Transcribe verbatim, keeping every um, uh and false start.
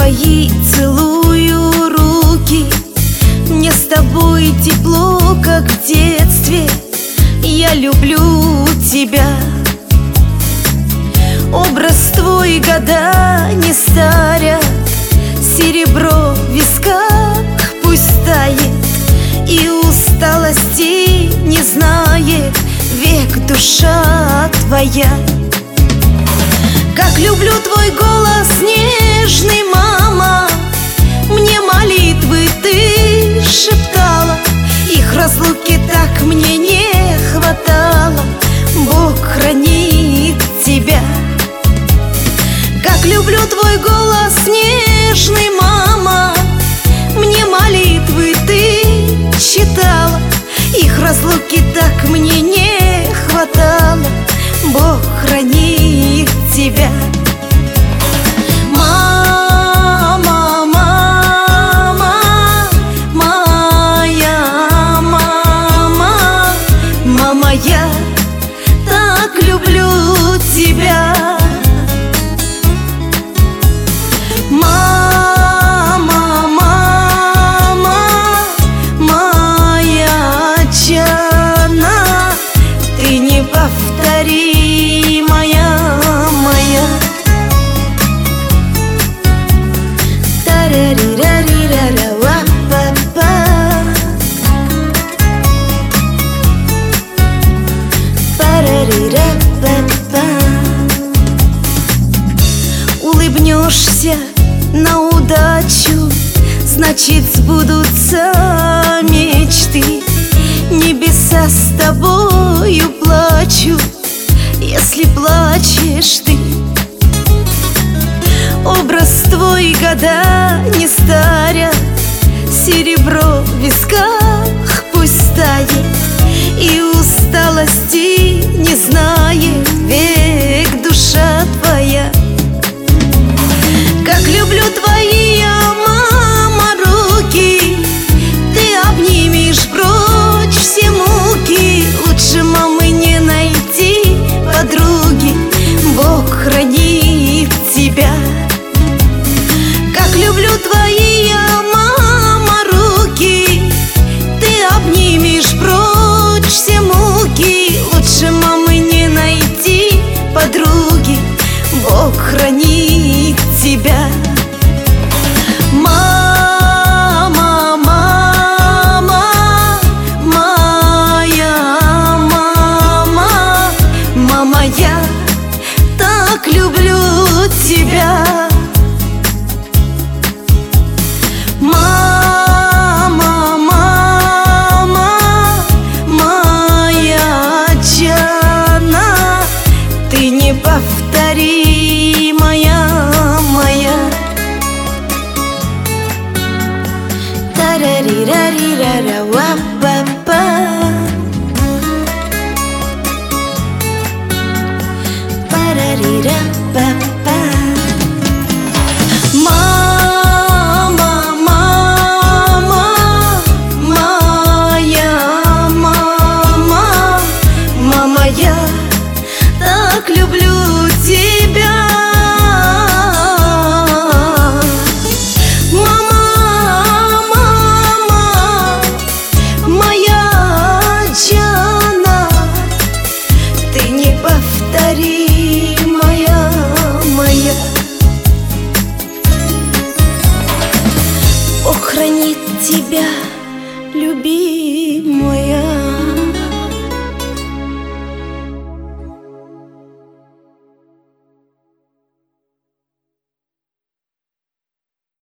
твои целую руки. Мне с тобой тепло, как в детстве. Я люблю тебя. Образ твой года не старят, серебро в висках пусть тает, и усталости не знает век душа твоя. Как люблю твой голос нежный, мама, мне молитвы ты шептала. Их разлуки так мне не хватало. Бог хранит тебя. Как люблю твой голос нежный, мама, мне молитвы ты читала. Их разлуки так мне не хватало. Бог хранит тебя. Мама, мама, моя мама, мама, я так люблю тебя. Мама, мама, моя Чана, ты неповторимая, моя. Та-ра-ри-ра-ри-ра-ра-ла-па-па. Па-ра-ри-ра-па-па. Улыбнешься на удачу, значит сбудутся мечты. Небеса с тобою плачут, если плачешь ты. Образ твой года не старят, серебро в висках пусть тает, и усталости не знает век душа твоя. Как люблю твои, мама, руки, ты обнимешь прочь все муки. Лучше мамы не найти подруги. Бог хранит тебя. Как люблю твои, мама, руки, ты обнимешь прочь все муки. Лучше мамы не найти подруги. Бог хранит тебя. Мама, мама, моя мама, мама, я так люблю тебя. Мама, мама, моя Чана, ты неповторимая, моя. Та-ра-ри-ра-ри-ра-ра-ла-па-па. Па-ра-ри-ра-па-па. Мама, мама, моя мама, мама, я так люблю тебя. Мама, мама, моя Чана, ты неповторимая, моя. Бог хранит тебя, любимая.